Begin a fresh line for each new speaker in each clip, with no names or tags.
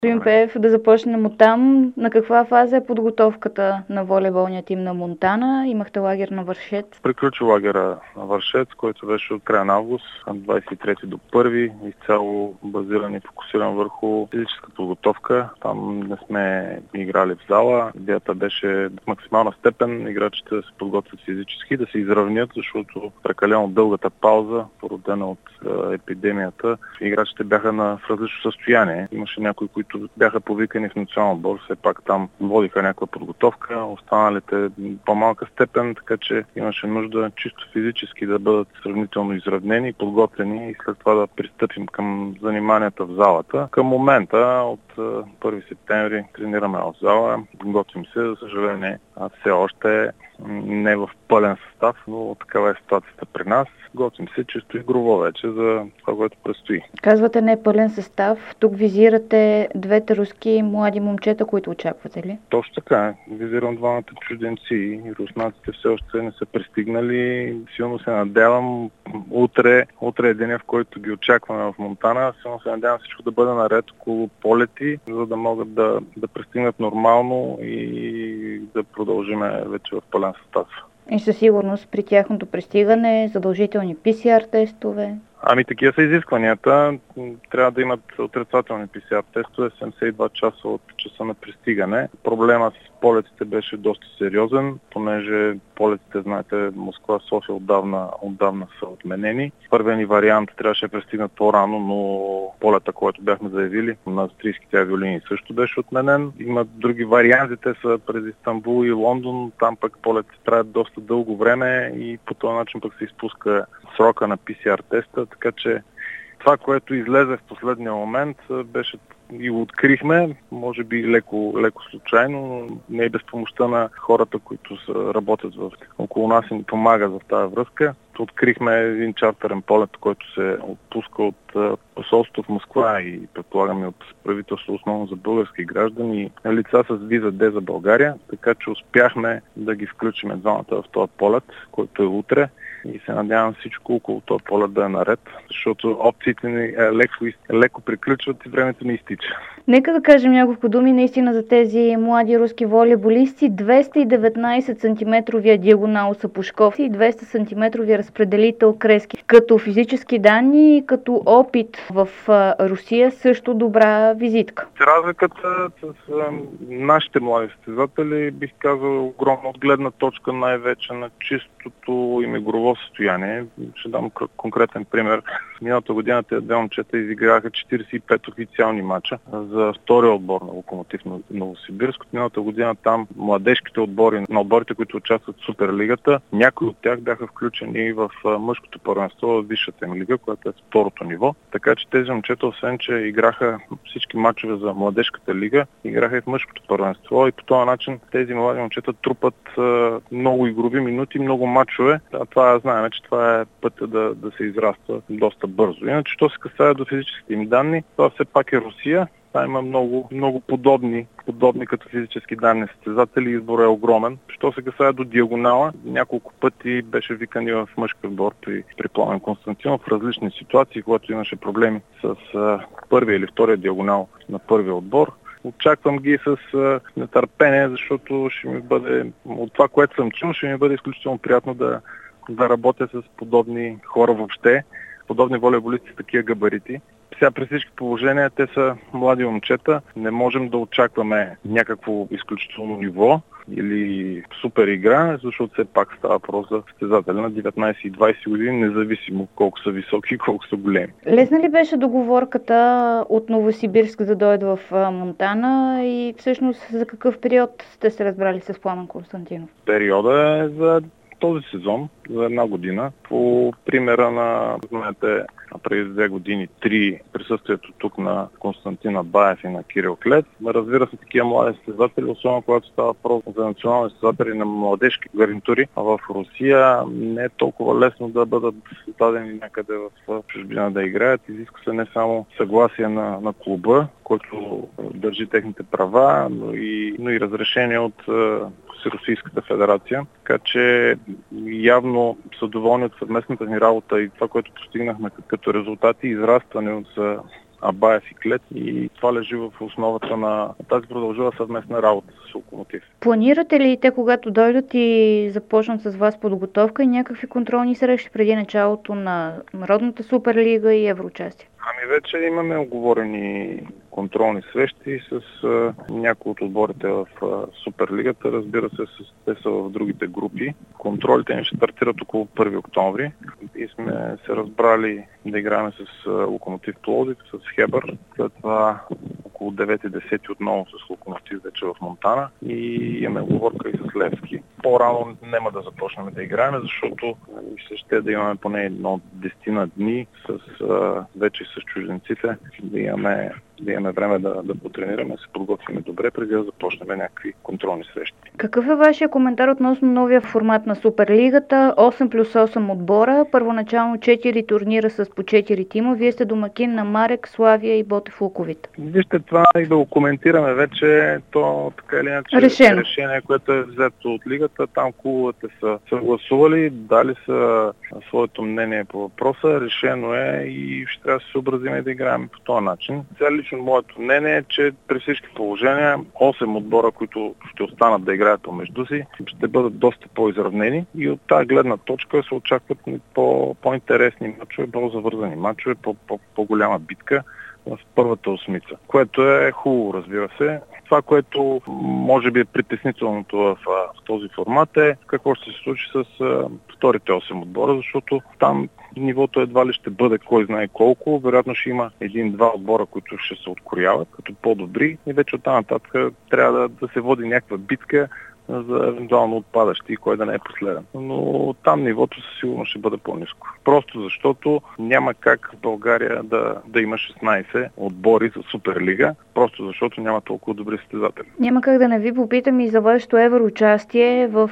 Господин Пеев, да започнем от там. На каква фаза е подготовката на волейболния тим на Монтана? Имахте лагер на Вършец.
Приключи лагера на Вършец, който беше от края на август, 23 до 1, изцяло базиран и фокусиран върху физическа подготовка. Там не сме играли в зала. Идеята беше в максимална степен играчите да се подготвят физически, да се изравнят, защото прекалено дългата пауза, породена от епидемията, играчите бяха в различно състояние. Имаше някои, които бяха повикани в национален отбор, все пак там водиха някаква подготовка, останалите по-малка степен, така че имаше нужда чисто физически да бъдат сравнително изравнени, подготвени и след това да пристъпим към заниманията в залата. Към момента от 1 септември тренираме в зала, готвим се, за съжаление все още не в пълен състав, но такава е ситуацията при нас. Готвим се чисто игрово вече за това, което предстои.
Казвате не пълен състав. Тук визирате двете руски млади момчета, които очаквате ли?
Точно така. Визирам двамата чужденци. Руснаците все още не са пристигнали. Силно се надявам утре е деня, в който ги очакваме в Монтана. Силно се надявам всичко да бъде наред около полети, за да могат да пристигнат нормално и да продължиме вече в пълен състав.
И със сигурност при тяхното пристигане задължителни PCR тестове.
Такива са изискванията. Трябва да имат отрицателни PCR тестове 72 часа от часа на пристигане. Проблема с полетите беше доста сериозен, понеже полетите, знаете, Москва-София отдавна са отменени. Първият ни вариант трябваше да пристигнат по-рано, но полета, който бяхме заявили на австрийските авиолинии, също беше отменен. Има други варианти, те са през Истанбул и Лондон, там пък полетите траят доста дълго време и по този начин пък се изпуска срока на PCR теста, така че това, което излезе в последния момент, беше и го открихме, може би леко случайно, но не и без помощта на хората, които работят около нас и ни помагат в тази връзка. Открихме един чартерен полет, който се отпуска от посолството в Москва и предполагаме от правителство основно за български граждани, лица с виза Д за България, така че успяхме да ги включим двамата в този полет, който е утре. И се надявам всичко около този полет да е наред, защото опциите ни леко приключват и времето ни изтича.
Нека да кажем няколко думи наистина за тези млади руски волейболисти. 219 см диагонал са Пушков и 200 см разпределител Крески. Като физически данни и като опит в Русия също добра визитка.
Разликата с нашите млади състезатели, бих казал, огромна от гледна точка най-вече на чистото им игрово състояние. Ще дам конкретен пример. Миналата година тези две момчета изиграха 45 официални мача за втория отбор на Локомотив на Новосибирск. Миналата година там младежките отбори, на отборите, които участват в Суперлигата, някои от тях бяха включени в мъжкото първенство в висшата им лига, което е второто ниво. Така че тези момчета, освен че играха всички мачове за младежката лига, играха и в мъжкото първенство и по този начин тези млади момчета трупат много игрови минути, много мачове. Това знаем, че това е пътя да се израства доста бързо. Иначе, що се касае до физическите им данни, това все пак е Русия. Там има много подобни като физически данни състезатели. Изборът е огромен. Що се касае до диагонала, няколко пъти беше викан в мъжки отбор при Пламен Константинов в различни ситуации, когато имаше проблеми с първия или втория диагонал на първия отбор. Очаквам ги с нетърпение, защото ще ми бъде, от това, което съм чул, ще ми бъде изключително приятно да работя с подобни хора въобще, подобни волейболисти с такива габарити. Сега при всички положения те са млади момчета, не можем да очакваме някакво изключително ниво или супер игра, защото все пак става въпрос за състезатели на 19 и 20 години, независимо колко са високи и колко са големи.
Лесна ли беше договорката от Новосибирск да дойде в Монтана и всъщност за какъв период сте се разбрали с Пламен Константинов?
Периода е за този сезон, за една година. По примера на, знаете, преди 2 години, 3 присъствието тук на Константина Баев и на Кирил Клет. Разбира се, такива млади състезатели, особено когато става въпрос за национални състезатели на младежки гарнитури, а в Русия не е толкова лесно да бъдат дадени някъде в чужбина да играят. Изисква се не само съгласие на клуба, който държи техните права, но и разрешение от Русийската федерация. Така че явно са доволни от съвместната ни работа и това, което постигнахме като резултати, израстване от Абаев и Клет, и това лежи в основата на тази продължила съвместна работа с Локомотив.
Планирате ли те, когато дойдат и започнат с вас подготовка и някакви контролни срещи преди началото на Народната Суперлига и Евроучастие?
Ами вече имаме оговорени контролни срещи с някои от отборите в Суперлигата. Разбира се, те са в другите групи. Контролите ни ще стартират около 1 октомври и сме се разбрали да играем с Локомотив Пловдив, с Хебър. След това около 9-10 отново с Локомотив вече в Монтана и имаме оговорка и с Левски. По-рано няма да започнем да играем, защото ще да имаме поне 10 дни вече с чужденците, да имаме време да потренираме, да се подготвим добре, преди да започнем някакви контролни срещи.
Какъв е вашия коментар относно новия формат на Суперлигата? 8+8 отбора, първоначално 4 турнира с по 4 тима. Вие сте домакин на Марек, Славия и Ботев Луковит.
Вижте, това и да го коментираме вече, то така или иначе решение, което е взето от лигата. Там клубовете са съгласували, дали са своето мнение по въпроса, решено е и ще трябва да се съобразим и да играем по този начин. Сега лично моето мнение е, че при всички положения 8 отбора, които ще останат да играят помежду си, ще бъдат доста по-изравнени и от тази гледна точка се очакват по-интересни мачове, по-завързани мачове, по-голяма битка в първата осмица, което е хубаво, разбира се. Това, което може би е притеснителното в този формат е какво ще се случи с вторите 8 отбора, защото там нивото едва ли ще бъде кой знае колко. Вероятно ще има 1-2 отбора, които ще се открояват като по-добри и вече оттам нататък трябва да се води някаква битка за евентуално отпадащи и кой да не е последен. Но там нивото със сигурно ще бъде по-ниско. Просто защото няма как в България да има 16 отбори за Суперлига, просто защото няма толкова добри състезатели.
Няма как да не ви попитам и за вашето евроучастие в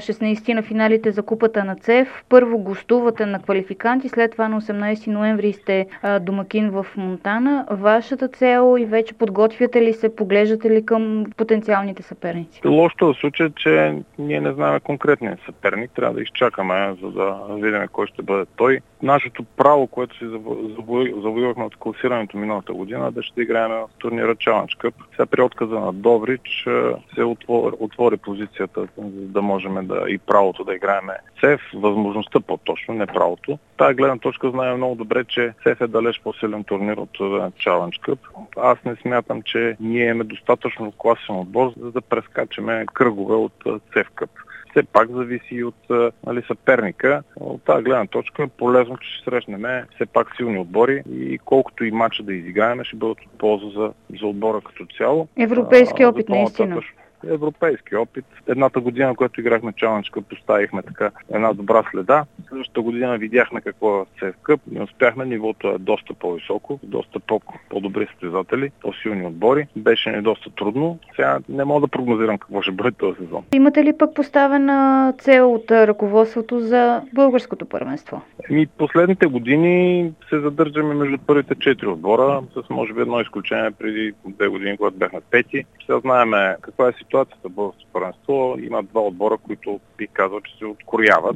16 на финалите за Купата на ЦЕФ. Първо гостувате на квалификанти, след това на 18 ноември сте домакин в Монтана. Вашата цел и вече подготвяте ли се, поглеждате ли към потенциалните съперници?
Лошото в случая, че ние не знаем конкретния съперник. Трябва да изчакаме, за да видим кой ще бъде той. Нашето право, което си завоювахме от класирането миналата година, да ще играем в турнира Challenge Cup. Сега при отказа на Добрич се отвори позицията, за да можем и правото да играем ЦЕФ, възможността по-точно, не правото. Тая гледна точка знаем много добре, че ЦЕФ е далеч по-силен турнир от Challenge Cup. Аз не смятам, че ние имаме достатъчно класен отбор, за да прескачаме кръгове от ЦЕФ Cup. Все пак зависи и от съперника. От тази гледна точка е полезно, че ще срещнем все пак силни отбори и колкото и матча да изиграем, ще бъдат от полза за отбора като цяло.
Европейски опит, наистина.
Европейски опит. Едната година, когато играхме Challenge Cup, поставихме така една добра следа. Следващата година видяхме какво е CF Cup. Не успяхме, нивото е доста по-високо, доста по-добри състезатели, по-силни отбори. Беше ни доста трудно. Сега не мога да прогнозирам какво ще бъде този сезон.
Имате ли пък поставена цел от ръководството за българското първенство?
Последните години се задържаме между първите 4 отбора, с може би едно изключение преди 2 години, когато бяхме 5. Сега знаем каква е ситуацията в българското първенство. Има 2 отбора, които би казал, че се открояват.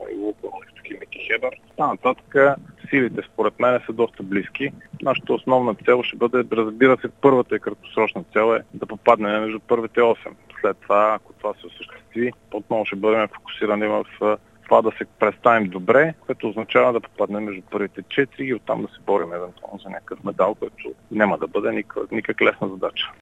Мики Хебър. Нататък силите според мен са доста близки. Нашата основна цел ще бъде, разбира се, първата и краткосрочна цел е да попаднем между първите 8. След това, ако това се осъществи, отново ще бъдем фокусирани в това да се представим добре, което означава да попаднем между първите 4 и оттам да се борим евентуално за някакъв медал, което няма да бъде никак лесна задача.